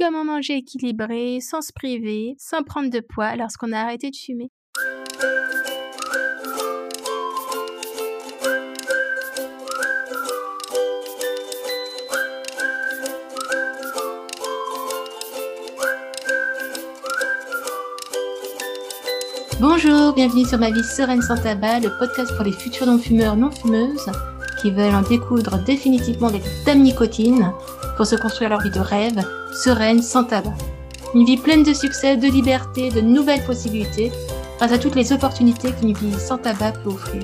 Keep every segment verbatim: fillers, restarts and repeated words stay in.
Comment manger équilibré, sans se priver, sans prendre de poids lorsqu'on a arrêté de fumer. Bonjour, bienvenue sur Ma vie sereine sans tabac, le podcast pour les futurs non-fumeurs, non-fumeuses qui veulent en découdre définitivement des dames nicotine pour se construire leur vie de rêve, sereine, sans tabac. Une vie pleine de succès, de liberté, de nouvelles possibilités, grâce à toutes les opportunités qu'une vie sans tabac peut offrir.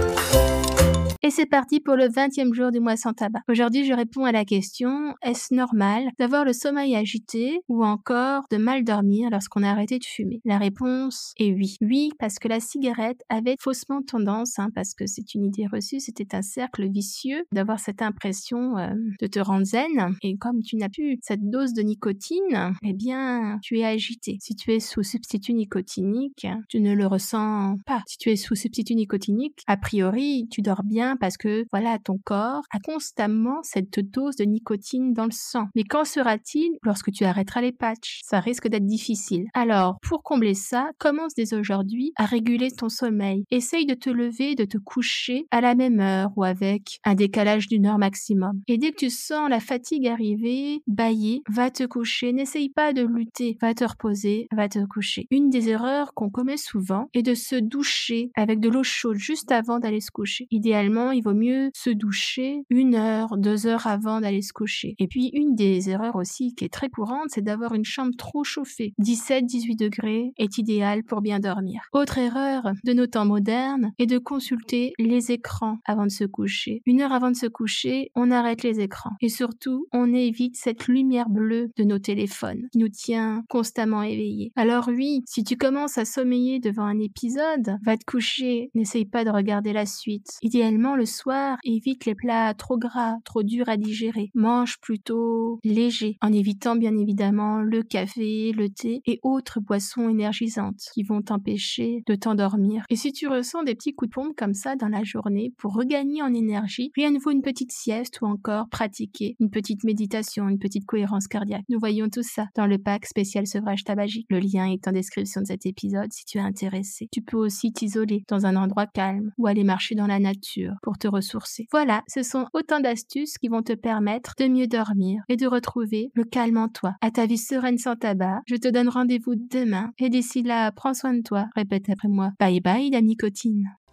Et c'est parti pour le vingtième jour du mois sans tabac. Aujourd'hui, je réponds à la question, est-ce normal d'avoir le sommeil agité ou encore de mal dormir lorsqu'on a arrêté de fumer? La réponse est oui. Oui, parce que la cigarette avait faussement tendance, hein, parce que c'est une idée reçue, c'était un cercle vicieux d'avoir cette impression euh, de te rendre zen. Et comme tu n'as plus cette dose de nicotine, eh bien, tu es agité. Si tu es sous substitut nicotinique, tu ne le ressens pas. Si tu es sous substitut nicotinique, a priori, tu dors bien parce que, voilà, ton corps a constamment cette dose de nicotine dans le sang. Mais qu'en sera-t-il lorsque tu arrêteras les patchs? Ça risque d'être difficile. Alors, pour combler ça, commence dès aujourd'hui à réguler ton sommeil. Essaye de te lever, de te coucher à la même heure ou avec un décalage d'une heure maximum. Et dès que tu sens la fatigue arriver, bâiller, va te coucher. N'essaye pas de lutter. Va te reposer, va te coucher. Une des erreurs qu'on commet souvent est de se doucher avec de l'eau chaude juste avant d'aller se coucher. Idéalement, il vaut mieux se doucher une heure, deux heures avant d'aller se coucher. Et puis, une des erreurs aussi qui est très courante, c'est d'avoir une chambre trop chauffée. dix-sept à dix-huit degrés est idéal pour bien dormir. Autre erreur de nos temps modernes est de consulter les écrans avant de se coucher. Une heure avant de se coucher, on arrête les écrans. Et surtout, on évite cette lumière bleue de nos téléphones qui nous tient constamment éveillés. Alors oui, si tu commences à sommeiller devant un épisode, va te coucher, n'essaye pas de regarder la suite. Idéalement, le soir, évite les plats trop gras, trop durs à digérer. Mange plutôt léger, en évitant bien évidemment le café, le thé et autres boissons énergisantes qui vont t'empêcher de t'endormir. Et si tu ressens des petits coups de pompe comme ça dans la journée, pour regagner en énergie, rien ne vaut une petite sieste ou encore pratiquer une petite méditation, une petite cohérence cardiaque. Nous voyons tout ça dans le pack spécial sevrage tabagique. Le lien est en description de cet épisode si tu es intéressé. Tu peux aussi t'isoler dans un endroit calme ou aller marcher dans la nature pour te ressourcer. Voilà, ce sont autant d'astuces qui vont te permettre de mieux dormir et de retrouver le calme en toi. À ta vie sereine sans tabac, je te donne rendez-vous demain et d'ici là, prends soin de toi. Répète après moi. Bye bye la nicotine.